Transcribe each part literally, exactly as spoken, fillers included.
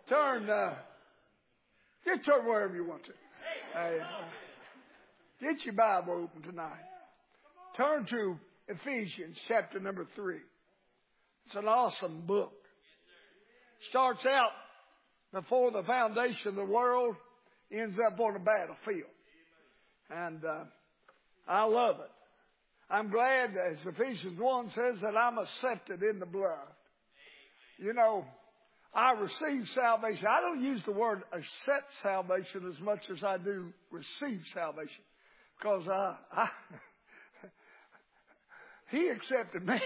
Turn, uh, just turn wherever you want to. Uh, get your Bible open tonight. Turn to Ephesians chapter number three. It's an awesome book. Starts out before the foundation of the world, ends up on the battlefield. And uh, I love it. I'm glad, as Ephesians one says, that I'm accepted in the blood. You know, I receive salvation. I don't use the word accept salvation as much as I do receive salvation. Because I, I He accepted me.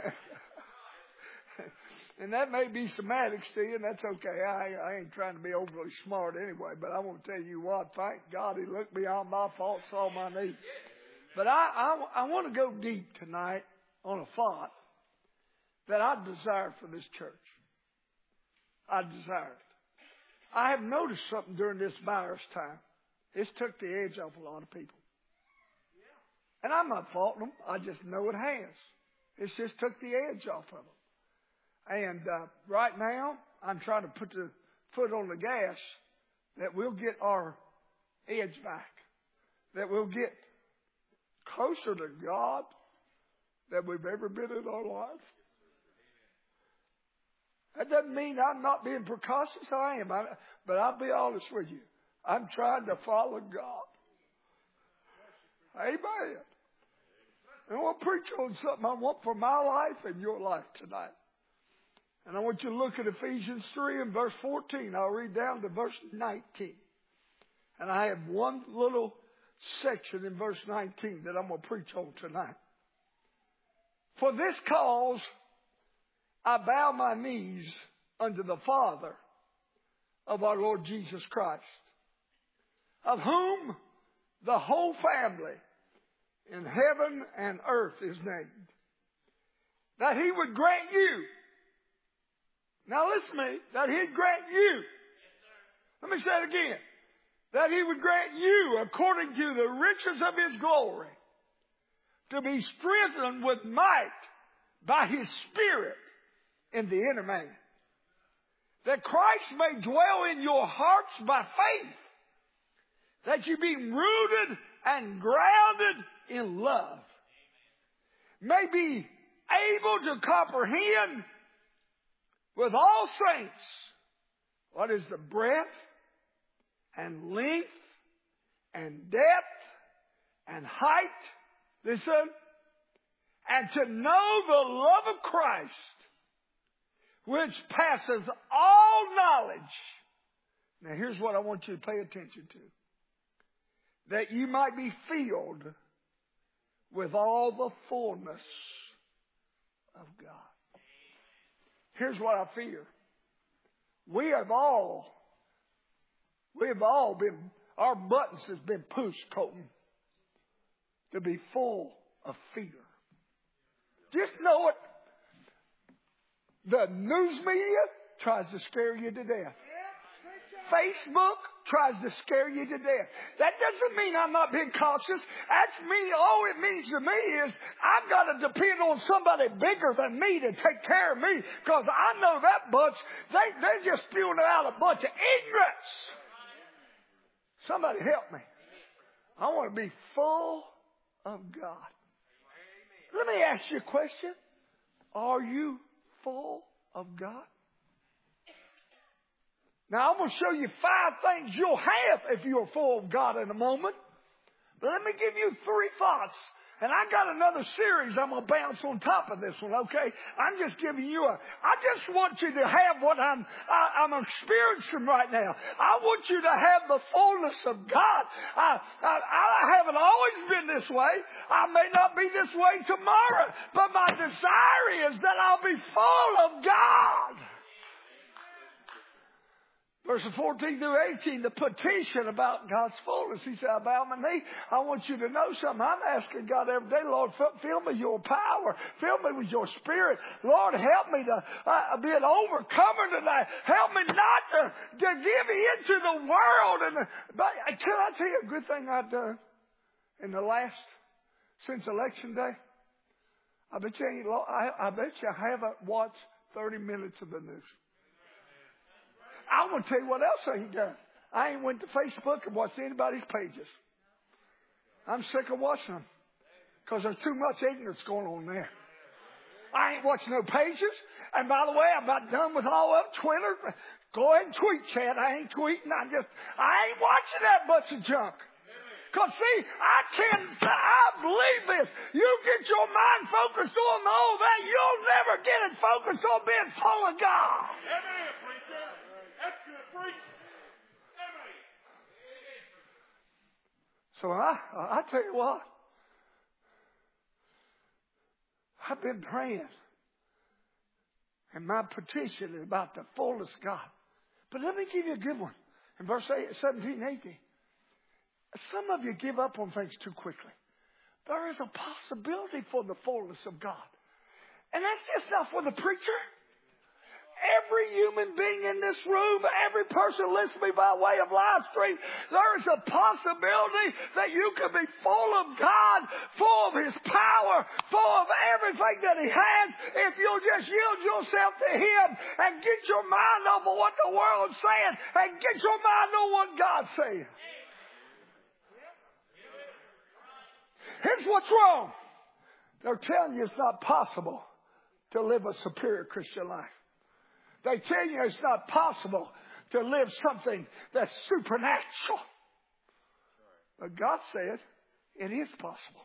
And that may be semantics to you, and that's okay. I, I ain't trying to be overly smart anyway, but I want to tell you what, thank God He looked beyond my faults, saw my needs. But I, I, I want to go deep tonight on a thought that I desire for this church. I desire it. I have noticed something during this virus time. It's took the edge off a lot of people. And I'm not faulting them. I just know it has. It's just took the edge off of them. And uh, right now, I'm trying to put the foot on the gas that we'll get our edge back. That we'll get closer to God than we've ever been in our life. That doesn't mean I'm not being precautious. I am. I, but I'll be honest with you. I'm trying to follow God. Amen. And I want to preach on something I want for my life and your life tonight. And I want you to look at Ephesians three and verse fourteen. I'll read down to verse nineteen. And I have one little section in verse nineteen that I'm going to preach on tonight. For this cause I bow my knees unto the Father of our Lord Jesus Christ, of whom the whole family in heaven and earth is named, that He would grant you. Now listen to me. That He'd grant you. Yes, sir. Let me say it again. That He would grant you, according to the riches of His glory, to be strengthened with might by His Spirit in the inner man. That Christ may dwell in your hearts by faith. That you be rooted and grounded in love. May be able to comprehend with all saints what is the breadth and length and depth and height. Listen. And to know the love of Christ, which passes all knowledge. Now here's what I want you to pay attention to. That you might be filled with all the fullness of God. Here's what I fear. We have all, we have all been, our buttons has been pushed, Colton, to be full of fear. Just know it. The news media tries to scare you to death. Facebook tries to scare you to death. That doesn't mean I'm not being cautious. That's me. All it means to me is I've got to depend on somebody bigger than me to take care of me, because I know that bunch, they, they're just spewing out a bunch of ignorance. Somebody help me. I want to be full of God. Let me ask you a question. Are you full of God? Now, I'm going to show you five things you'll have if you're full of God in a moment. But let me give you three thoughts. And I got another series I'm going to bounce on top of this one, okay? I'm just giving you a... I just want you to have what I'm, I, I'm experiencing right now. I want you to have the fullness of God. I, I, I haven't always been this way. I may not be this way tomorrow. But my desire is that I'll be full of God. Verses fourteen through eighteen, the petition about God's fullness. He said, I bow my knee. I want you to know something. I'm asking God every day, Lord, fill me with your power. Fill me with your spirit. Lord, help me to uh, be an overcomer tonight. Help me not to, to give into the world. And the, but can I tell you a good thing I've done in the last, since election day? I bet you, I, I bet you I haven't watched thirty minutes of the news. I want to tell you what else I ain't done. I ain't went to Facebook and watched anybody's pages. I'm sick of watching them because there's too much ignorance going on there. I ain't watching no pages. And by the way, I'm about done with all of Twitter. Go ahead and tweet, Chad. I ain't tweeting. I'm just, I ain't watching that bunch of junk. Because see, I can't, I believe this. You get your mind focused on all that, you'll never get it focused on being full of God. Amen, preacher. That's good preaching. Amen. So I, I tell you what, I've been praying. And my petition is about the fullness of God. But let me give you a good one. In verse seventeen, eighteen. Some of you give up on things too quickly. There is a possibility for the fullness of God. And that's just not for the preacher. Every human being in this room, every person listening to me by way of live stream, there is a possibility that you can be full of God, full of His power, full of everything that He has, if you'll just yield yourself to Him and get your mind off of what the world's saying and get your mind on what God's saying. Here's what's wrong. They're telling you it's not possible to live a superior Christian life. They tell you it's not possible to live something that's supernatural. But God said it is possible.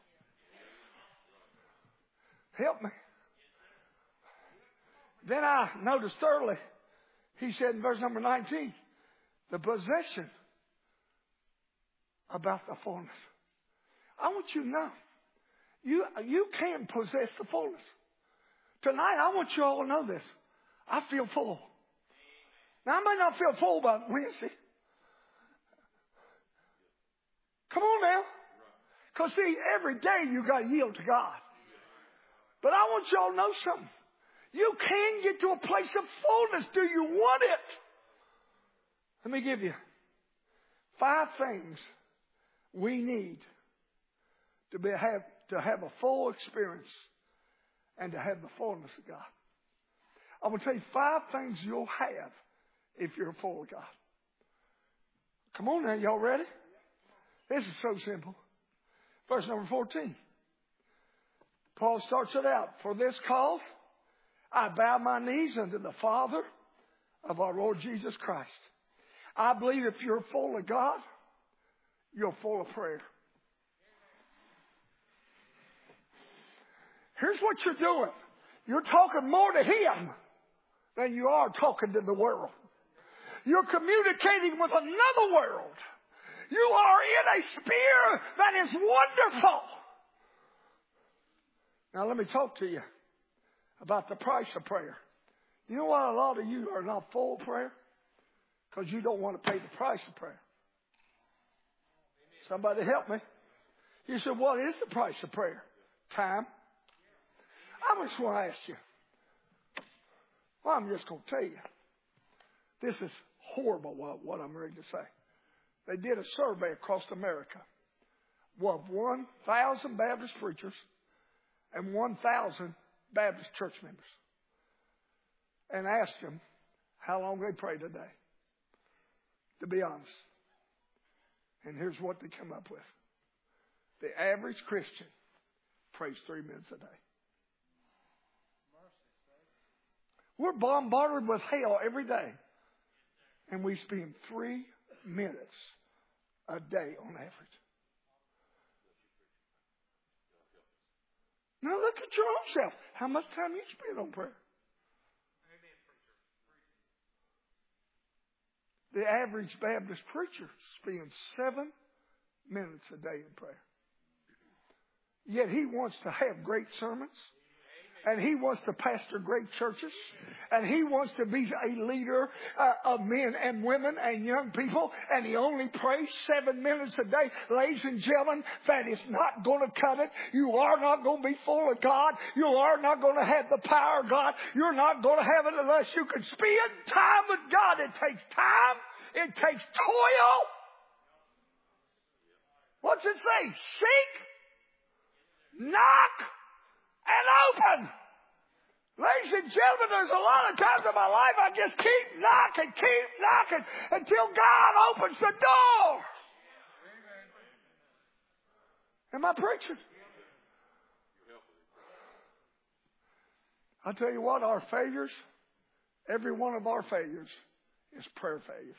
Help me. Then I noticed thirdly, he said in verse number nineteen, the possession about the fullness. I want you to know, you, you can possess the fullness. Tonight, I want you all to know this. I feel full. Now, I may not feel full by Wednesday. Come on now. Because, see, every day you got to yield to God. But I want you all to know something. You can get to a place of fullness. Do you want it? Let me give you five things we need to be have to have a full experience and to have the fullness of God. I'm going to tell you five things you'll have if you're full of God. Come on now, y'all ready? This is so simple. Verse number fourteen. Paul starts it out. For this cause, I bow my knees unto the Father of our Lord Jesus Christ. I believe if you're full of God, you're full of prayer. Here's what you're doing. You're talking more to Him than you are talking to the world. You're communicating with another world. You are in a sphere that is wonderful. Now let me talk to you about the price of prayer. You know why a lot of you are not full of prayer? Because you don't want to pay the price of prayer. Somebody help me. You said, what is the price of prayer? Time. I just want to ask you. Well, I'm just going to tell you. This is horrible what, what I'm ready to say. They did a survey across America of one thousand Baptist preachers and one thousand Baptist church members. And asked them how long they pray today. To be honest. And here's what they come up with. The average Christian prays three minutes a day. We're bombarded with hell every day. And we spend three minutes a day on average. Now look at your own self. How much time you spend on prayer? The average Baptist preacher spends seven minutes a day in prayer. Yet he wants to have great sermons. And he wants to pastor great churches. And he wants to be a leader uh, of men and women and young people. And he only prays seven minutes a day. Ladies and gentlemen, that is not going to cut it. You are not going to be full of God. You are not going to have the power of God. You're not going to have it unless you can spend time with God. It takes time. It takes toil. What's it say? Seek, knock, and open. Ladies and gentlemen, there's a lot of times in my life I just keep knocking, keep knocking until God opens the door. Am I preaching? I'll tell you what, our failures, every one of our failures is prayer failures.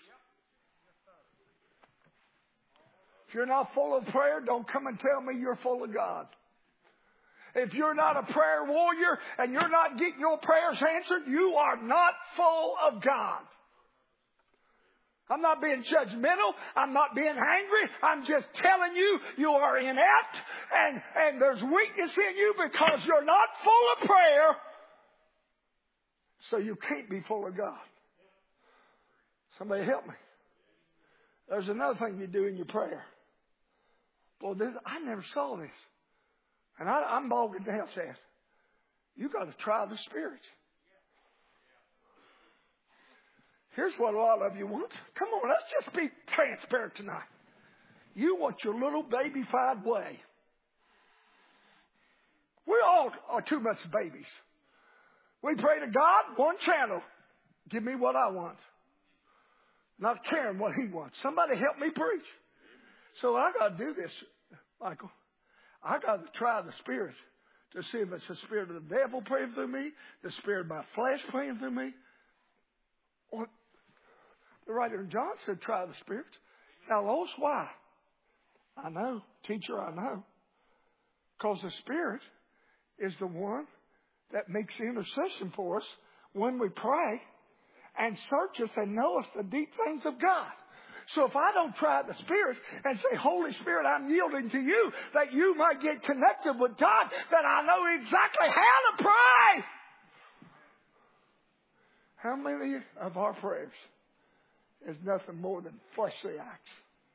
If you're not full of prayer, don't come and tell me you're full of God. If you're not a prayer warrior and you're not getting your prayers answered, you are not full of God. I'm not being judgmental. I'm not being angry. I'm just telling you, you are inept and, and there's weakness in you because you're not full of prayer. So you can't be full of God. Somebody help me. There's another thing you do in your prayer. Well, this, I never saw this. And I, I'm bogged down saying, you got to try the Spirit. Here's what a lot of you want. Come on, let's just be transparent tonight. You want your little baby-fied way. We all are too much babies. We pray to God, one channel. Give me what I want. Not caring what He wants. Somebody help me preach. So I got to do this, Michael. I got to try the Spirit to see if it's the spirit of the devil praying through me, the spirit of my flesh praying through me. Or the writer in John said, try the Spirit. Now, Lois, why? I know. Teacher, I know. Because the Spirit is the one that makes the intercession for us when we pray and search us and know us the deep things of God. So if I don't try the Spirit and say, Holy Spirit, I'm yielding to you, that you might get connected with God, then I know exactly how to pray. How many of our prayers is nothing more than fleshly acts?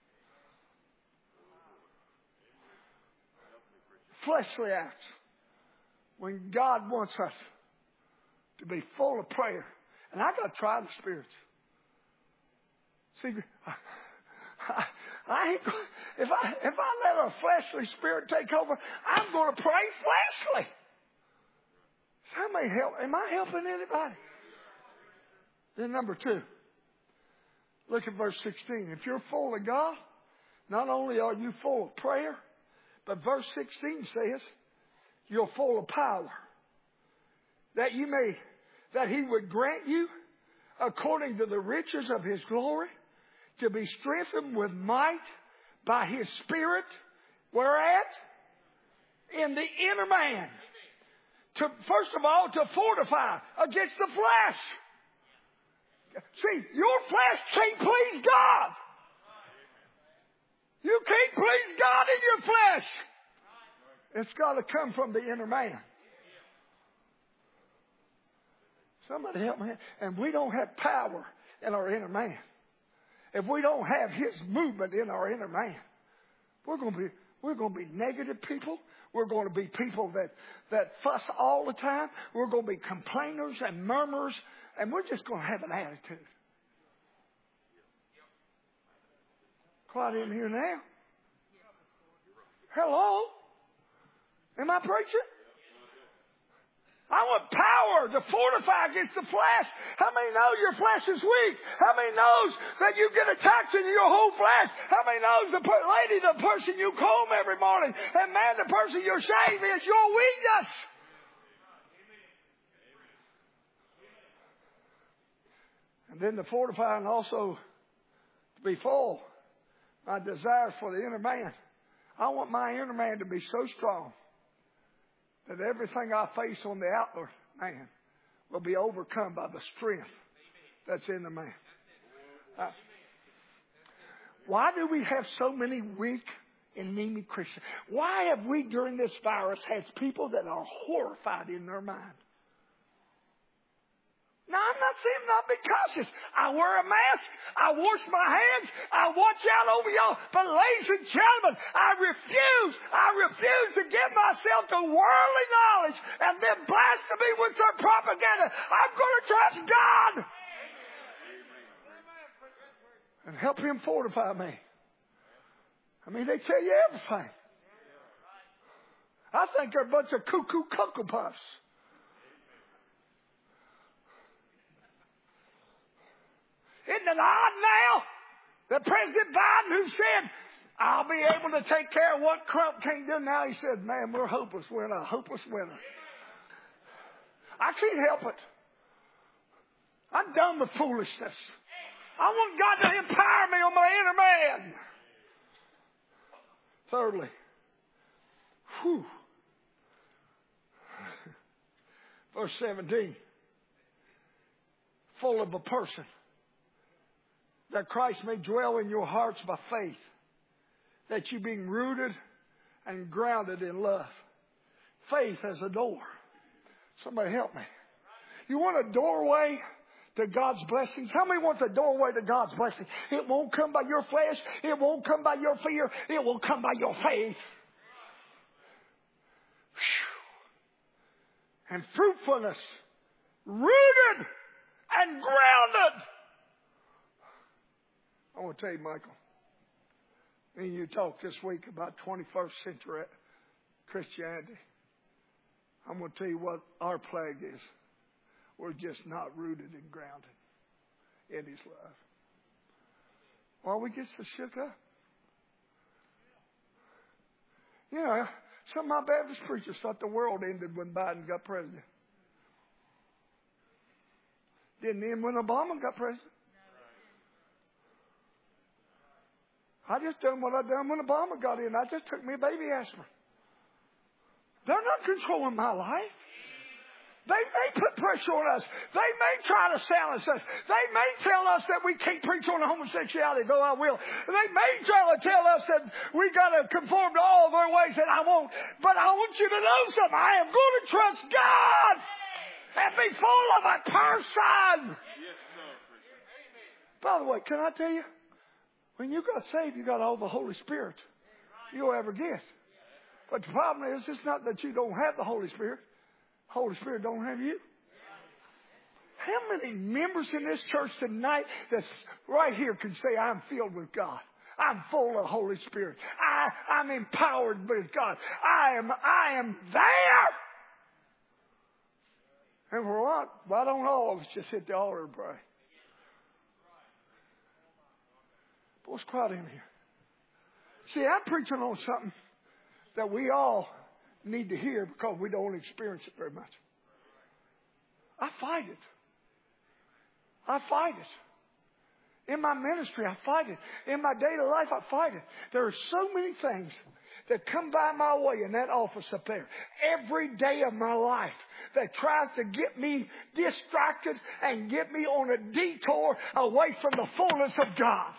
Fleshly acts. When God wants us to be full of prayer. And I got to try the Spirit. See, I, I, I ain't, if I if I let a fleshly spirit take over, I'm going to pray fleshly. Somebody help. Am I helping anybody? Then number two, look at verse sixteen. If you're full of God, not only are you full of prayer, but verse sixteen says you're full of power. That you may, that He would grant you, according to the riches of His glory, to be strengthened with might by His Spirit. Where at? In the inner man. To, first of all, to fortify against the flesh. See, your flesh can't please God. You can't please God in your flesh. It's got to come from the inner man. Somebody help me. And we don't have power in our inner man. If we don't have His movement in our inner man, we're going to be we're going to be negative people. We're going to be people that, that fuss all the time. We're going to be complainers and murmurers, and we're just going to have an attitude. Quiet in here now. Hello? Am I preaching? I want power to fortify against the flesh. How many know your flesh is weak? How many knows that you get attacks in your whole flesh? How many knows the per- lady, the person you comb every morning, and man, the person you shave is your weakness? And then the fortifying also to be full. My desires for the inner man. I want my inner man to be so strong that everything I face on the outward man will be overcome by the strength that's in the man. Uh, why do we have so many weak, anemic Christians? Why have we, during this virus, had people that are horrified in their mind? Now, I'm not saying not be cautious. I wear a mask. I wash my hands. I watch out over y'all. But ladies and gentlemen, I refuse, I refuse to give myself to worldly knowledge and then blaspheme with their propaganda. I'm going to trust God and help Him fortify me. I mean, they tell you everything. I think they're a bunch of cuckoo cocoa puffs. Isn't it odd now that President Biden, who said, I'll be able to take care of what Trump can't do, now he said, man, we're hopeless. We're in a hopeless winter. I can't help it. I'm done with foolishness. I want God to empower me on my inner man. Thirdly, whew, verse seventeen, full of a person, that Christ may dwell in your hearts by faith, that you being rooted and grounded in love. Faith as a door. Somebody help me. You want a doorway to God's blessings? How many wants a doorway to God's blessing? It won't come by your flesh. It won't come by your fear. It will come by your faith. Whew. And fruitfulness. Rooted and grounded. I want to tell you, Michael, me and you talked this week about twenty-first century Christianity. I'm going to tell you what our plague is. We're just not rooted and grounded in His love. Why we get so shook up? You know, some of my Baptist preachers thought the world ended when Biden got president. Didn't end when Obama got president. I just done what I done when Obama got in. I just took me a baby aspirin. They're not controlling my life. They may put pressure on us. They may try to silence us. They may tell us that we can't preach on homosexuality, though I will. They may try to tell us that we got to conform to all their ways, and I won't. But I want you to know something. I am going to trust God and be full of a person. Yes, sir. By the way, can I tell you? When you got saved, you got all the Holy Spirit you'll ever get. But the problem is, it's not that you don't have the Holy Spirit. Holy Spirit don't have you. How many members in this church tonight that's right here can say, I'm filled with God? I'm full of Holy Spirit. I, I'm empowered with God. I am, I am there. And for what? Why don't all of us just hit the altar and pray? But what's quiet in here? See, I'm preaching on something that we all need to hear because we don't experience it very much. I fight it. I fight it. In my ministry, I fight it. In my daily life, I fight it. There are so many things that come by my way in that office up there every day of my life that tries to get me distracted and get me on a detour away from the fullness of God.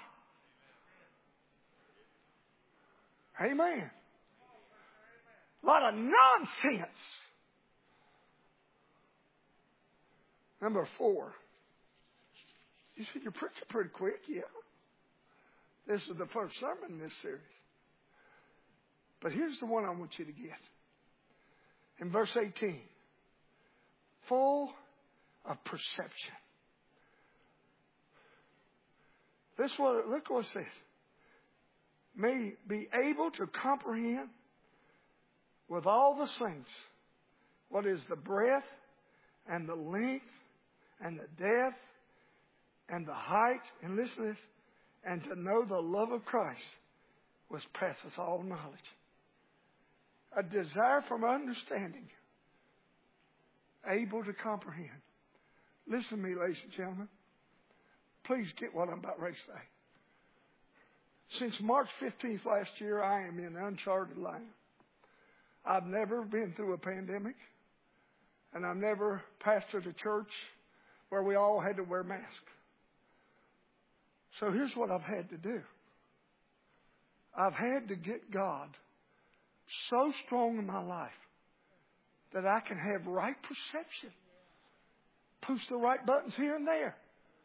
Amen. A lot of nonsense. Number four. You said you're preaching pretty quick, yeah. This is the first sermon in this series. But here's the one I want you to get. In verse eighteen. Full of perception. This what, look what it says. May be able to comprehend with all the saints what is the breadth and the length and the depth and the height, and listen to this, and to know the love of Christ which passeth all knowledge. A desire for understanding, able to comprehend. Listen to me, ladies and gentlemen. Please get what I'm about ready to say. Since March fifteenth last year, I am in uncharted land. I've never been through a pandemic, and I've never pastored a church where we all had to wear masks. So here's what I've had to do. I've had to get God so strong in my life that I can have right perception. Push the right buttons here and there.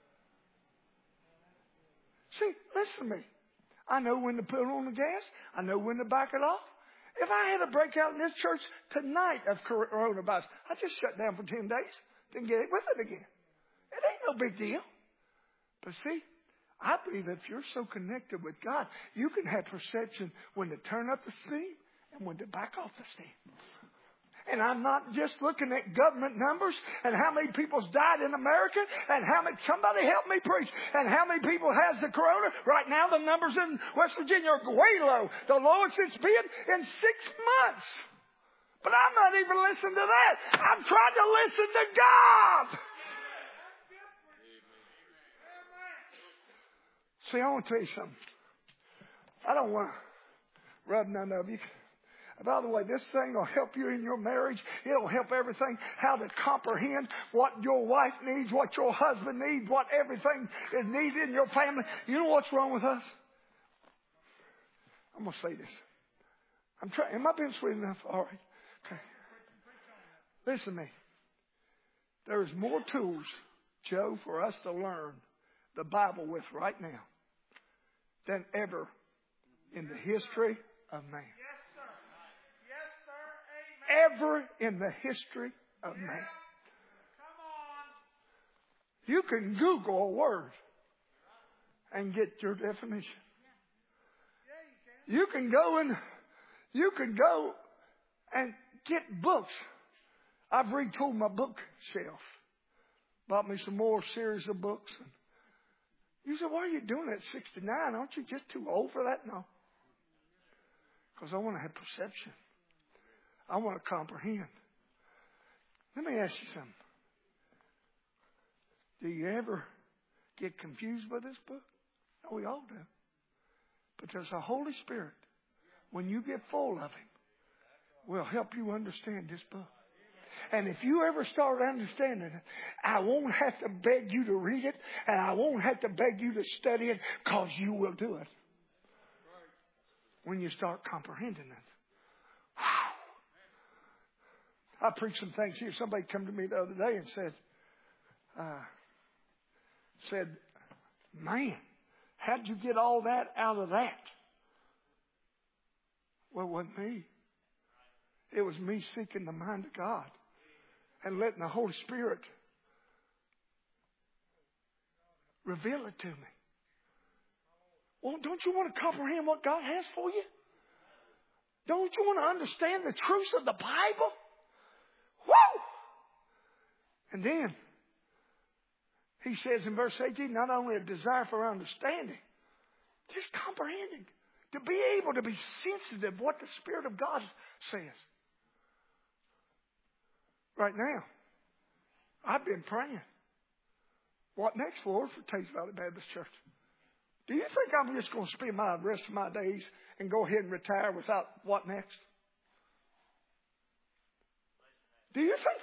See, listen to me. I know when to put on the gas. I know when to back it off. If I had a breakout in this church tonight of coronavirus, I'd just shut down for ten days, then get it with it again. It ain't no big deal. But see, I believe if you're so connected with God, you can have perception when to turn up the steam and when to back off the steam. And I'm not just looking at government numbers and how many people's died in America and how many, somebody help me preach, and how many people has the corona. Right now the numbers in West Virginia are way low. The lowest it's been in six months. But I'm not even listening to that. I'm trying to listen to God. See, I want to tell you something. I don't want to rub none of you. By the way, this thing will help you in your marriage. It'll help everything. How to comprehend what your wife needs, what your husband needs, what everything is needed in your family. You know what's wrong with us? I'm going to say this. I'm trying. Am I being sweet enough? All right. Okay. Listen to me. There's more tools, Joe, for us to learn the Bible with right now than ever in the history of man. Ever in the history of man. You can Google a word and get your definition. You can go and you can go and get books. I've retooled my bookshelf. Bought me some more series of books. You say, why are you doing that at sixty-nine? Aren't you just too old for that? No. Because I want to have perception. I want to comprehend. Let me ask you something. Do you ever get confused by this book? No, we all do. But there's a Holy Spirit, when you get full of Him, will help you understand this book. And if you ever start understanding it, I won't have to beg you to read it, and I won't have to beg you to study it, because you will do it. When you start comprehending it. I preached some things here. Somebody came to me the other day and said, uh, said, man, how'd you get all that out of that? Well, it wasn't me. It was me seeking the mind of God and letting the Holy Spirit reveal it to me. Well, don't you want to comprehend what God has for you? Don't you want to understand the truths of the Bible? Woo! And then he says in verse eighteen, not only a desire for understanding, just comprehending. To be able to be sensitive what the Spirit of God says. Right now, I've been praying. What next, Lord, for Taste Valley Baptist Church? Do you think I'm just going to spend my rest of my days and go ahead and retire without what next? Do you think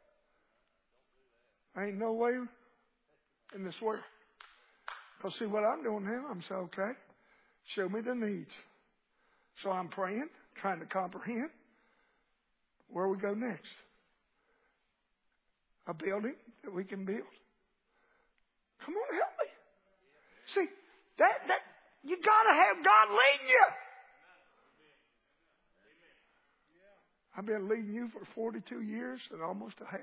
that? Ain't no way in this world. Because see what I'm doing now, I'm saying, okay, show me the needs. So I'm praying, trying to comprehend where we go next. A building that we can build. Come on, help me. See, that that you gotta have God leading you. I've been leading you for forty-two years and almost a half.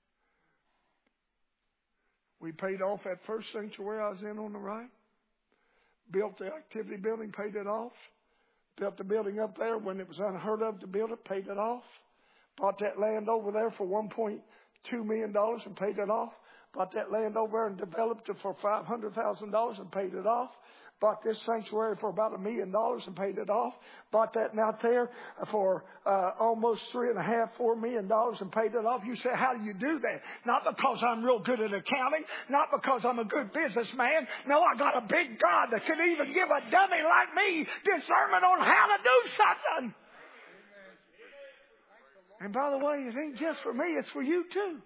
We paid off that first sanctuary I was in on the right. Built the activity building, paid it off. Built the building up there when it was unheard of to build it, paid it off. Bought that land over there for one point two million dollars and paid it off. Bought that land over there and developed it for five hundred thousand dollars and paid it off. Bought this sanctuary for about a million dollars and paid it off. Bought that out there for uh, almost three and a half, four million dollars and paid it off. You say, how do you do that? Not because I'm real good at accounting. Not because I'm a good businessman. No, I got a big God that can even give a dummy like me discernment on how to do something. And by the way, it ain't just for me, it's for you too.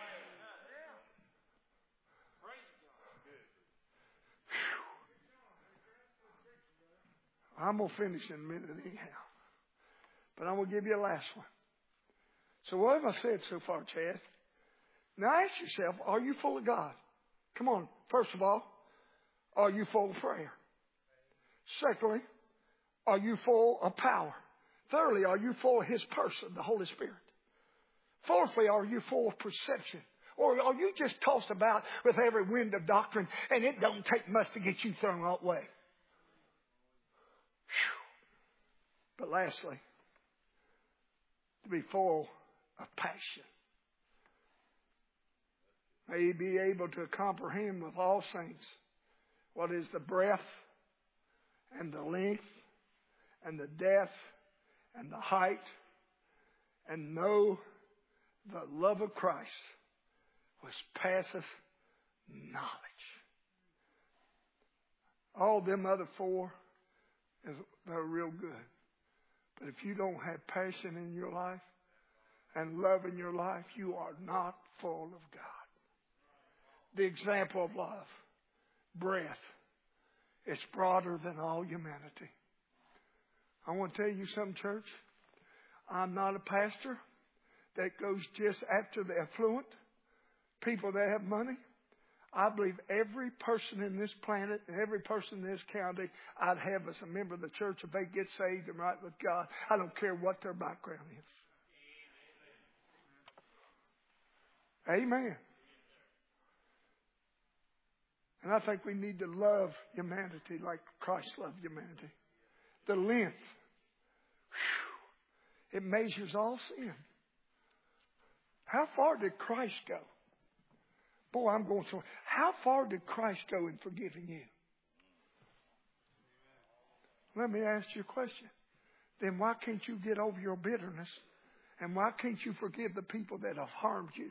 I'm going to finish in a minute anyhow. But I'm going to give you a last one. So what have I said so far, Chad? Now ask yourself, are you full of God? Come on. First of all, are you full of prayer? Secondly, are you full of power? Thirdly, are you full of His person, the Holy Spirit? Fourthly, are you full of perception? Or are you just tossed about with every wind of doctrine and it don't take much to get you thrown away? But lastly, to be full of passion. May ye be able to comprehend with all saints what is the breadth and the length and the depth and the height, and know the love of Christ which passeth knowledge. All them other four, is, they're real good. But if you don't have passion in your life and love in your life, you are not full of God. The example of love, breath, it's broader than all humanity. I want to tell you something, church. I'm not a pastor that goes just after the affluent, people that have money. I believe every person in this planet and every person in this county I'd have as a member of the church, if they get saved and right with God, I don't care what their background is. Amen. And I think we need to love humanity like Christ loved humanity. The length. Whew, it measures all sin. How far did Christ go? Boy, I'm going so. How far did Christ go in forgiving you? Let me ask you a question. Then why can't you get over your bitterness? And why can't you forgive the people that have harmed you?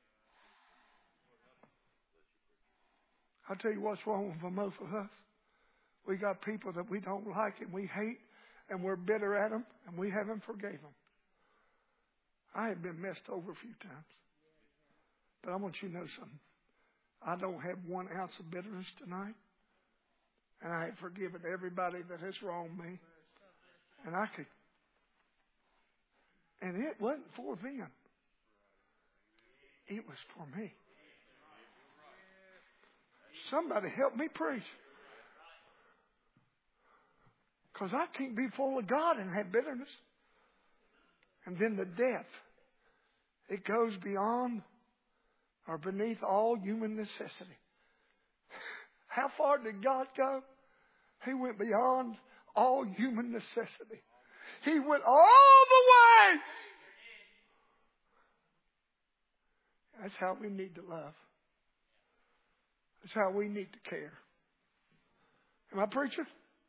I'll tell you what's wrong with most of us. We got people that we don't like and we hate, and we're bitter at them, and we haven't forgave them. I have been messed over a few times. But I want you to know something. I don't have one ounce of bitterness tonight. And I have forgiven everybody that has wronged me. And I could. And it wasn't for them. It was for me. Somebody help me preach. Because I can't be full of God and have bitterness. And then the depth. It goes beyond or beneath all human necessity. How far did God go? He went beyond all human necessity. He went all the way. That's how we need to love. That's how we need to care. Am I preaching?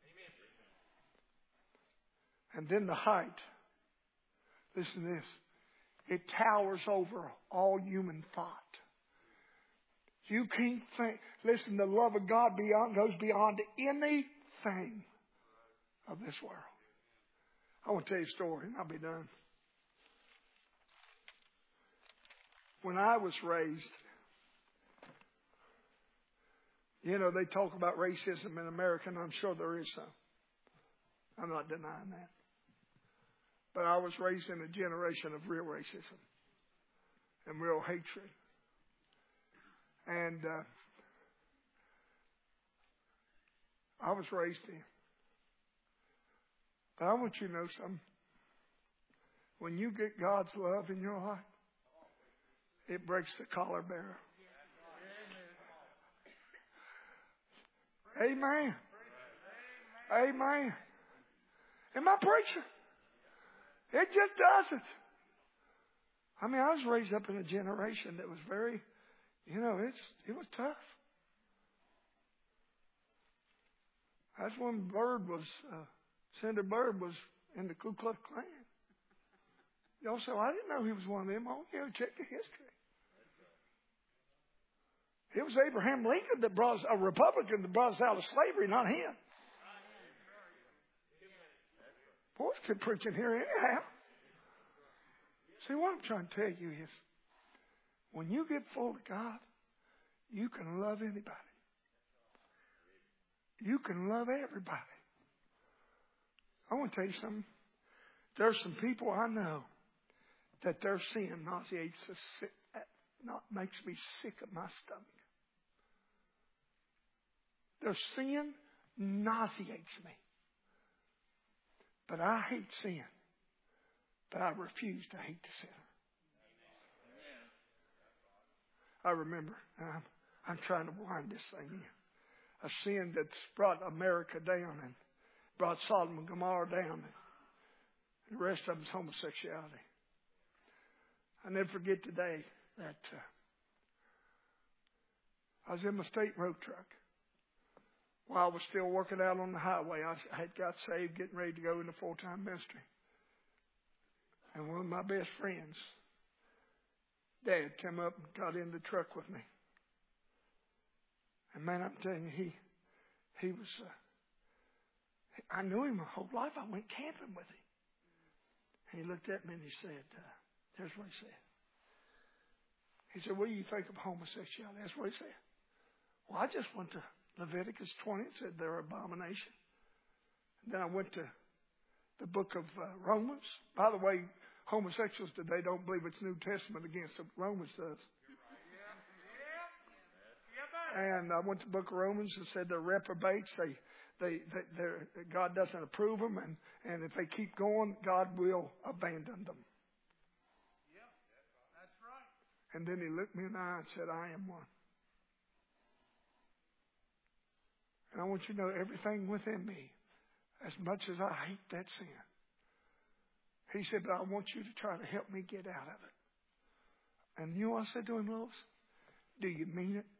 And then the height. Listen to this. It towers over all human thought. You can't think. Listen, the love of God beyond goes beyond anything of this world. I want to tell you a story, and I'll be done. When I was raised, you know, they talk about racism in America, and I'm sure there is some. I'm not denying that. But I was raised in a generation of real racism and real hatred. And uh, I was raised in. But I want you to know something. When you get God's love in your life, it breaks the collar bearer. Amen. Amen. Am I preaching? It just doesn't. I mean, I was raised up in a generation that was very, you know, it's it was tough. That's when Bird was, uh, Senator Bird was in the Ku Klux Klan. Y'all say, well, I didn't know he was one of them. Oh, yeah, check the history. It was Abraham Lincoln that brought us, a Republican that brought us out of slavery, not him. Boys could preach in here anyhow. See, what I'm trying to tell you is, when you get full of God, you can love anybody. You can love everybody. I want to tell you something. There's some people I know that their sin nauseates us, not makes me sick of my stomach. Their sin nauseates me. But I hate sin. But I refuse to hate the sinner. I remember, and I'm, I'm trying to wind this thing in, a sin that's brought America down and brought Sodom and Gomorrah down. And the rest of them is homosexuality. I never forget the day that uh, I was in my state road truck while I was still working out on the highway. I had got saved, getting ready to go into full-time ministry. And one of my best friends, Dad, came up and got in the truck with me. And man, I'm telling you, he he was, uh, I knew him my whole life. I went camping with him. And he looked at me and he said, uh, here's what he said. He said, what do you think of homosexuality? That's what he said. Well, I just went to Leviticus twenty and said they're abomination. And then I went to the book of uh, Romans. By the way, homosexuals today don't believe it's New Testament against them. Romans does. And I went to the book of Romans and said they're reprobates. They, they, they, they're, God doesn't approve them, and, and if they keep going, God will abandon them. Yep, that's right. And then he looked me in the eye and said, I am one. And I want you to know everything within me, as much as I hate that sin. He said, but I want you to try to help me get out of it. And you know what I said to him, Lois? Do you mean it?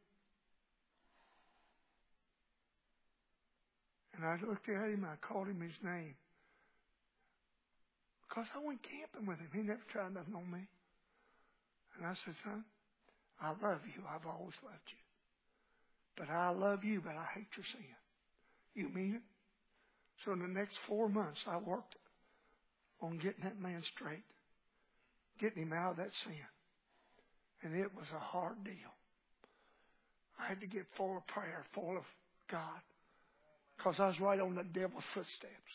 And I looked at him and I called him his name. Because I went camping with him. He never tried nothing on me. And I said, son, I love you. I've always loved you. But I love you, but I hate your sin. You mean it? So in the next four months, I worked on getting that man straight. Getting him out of that sin. And it was a hard deal. I had to get full of prayer, full of God. Because I was right on the devil's footsteps.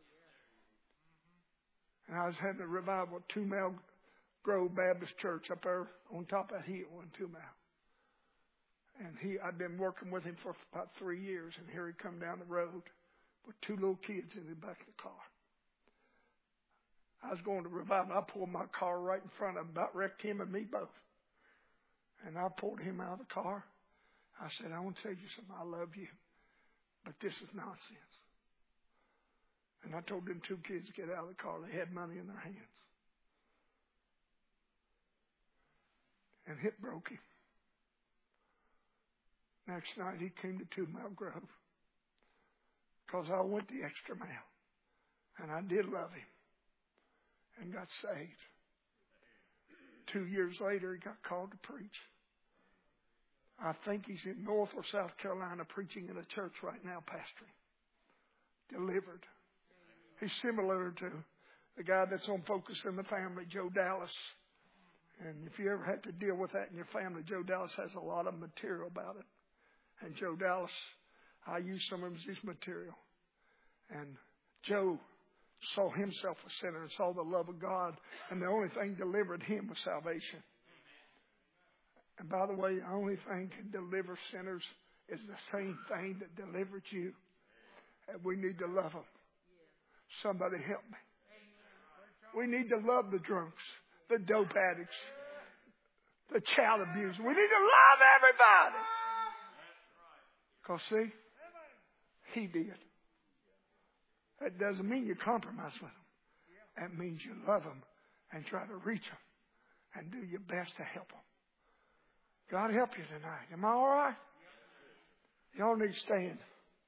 And I was having a revival at Two Mile Grove Baptist Church up there on top of that hill in Two Mile. And he, I'd been working with him for about three years. And here he come down the road with two little kids in the back of the car. I was going to revival. I pulled my car right in front of him, about wrecked him and me both. And I pulled him out of the car. I said, I want to tell you something. I love you. But this is nonsense. And I told them two kids to get out of the car. They had money in their hands. And hit broke him. Next night he came to Two Mile Grove. Because I went the extra mile. And I did love him. And got saved. Two years later he got called to preach. I think he's in North or South Carolina preaching in a church right now, pastoring. Delivered. He's similar to the guy that's on Focus in the Family, Joe Dallas. And if you ever had to deal with that in your family, Joe Dallas has a lot of material about it. And Joe Dallas, I used some of his material. And Joe saw himself a sinner and saw the love of God. And the only thing delivered him was salvation. And by the way, the only thing can deliver sinners is the same thing that delivered you. And we need to love them. Somebody help me. We need to love the drunks, the dope addicts, the child abusers. We need to love everybody. Because see, he did. That doesn't mean you compromise with them. That means you love them and try to reach them and do your best to help them. God help you tonight. Am I all right? Y'all need to stand.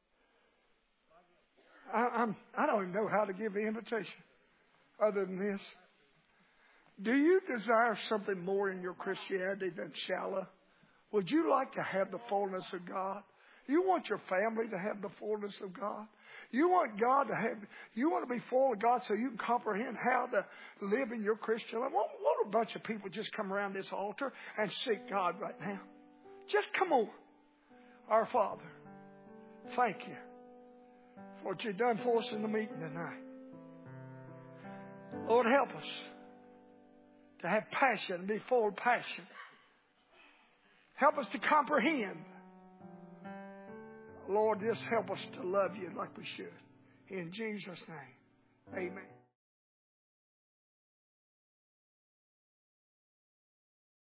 I, I'm, I don't even know how to give the invitation other than this. Do you desire something more in your Christianity than shallow? Would you like to have the fullness of God? You want your family to have the fullness of God? You want God to have, you want to be full of God so you can comprehend how to live in your Christian life. What, what a bunch of people just come around this altar and seek God right now. Just come on. Our Father, thank you for what you've done for us in the meeting tonight. Lord, help us to have passion, be full of passion. Help us to comprehend. Lord, just help us to love you like we should. In Jesus' name, amen.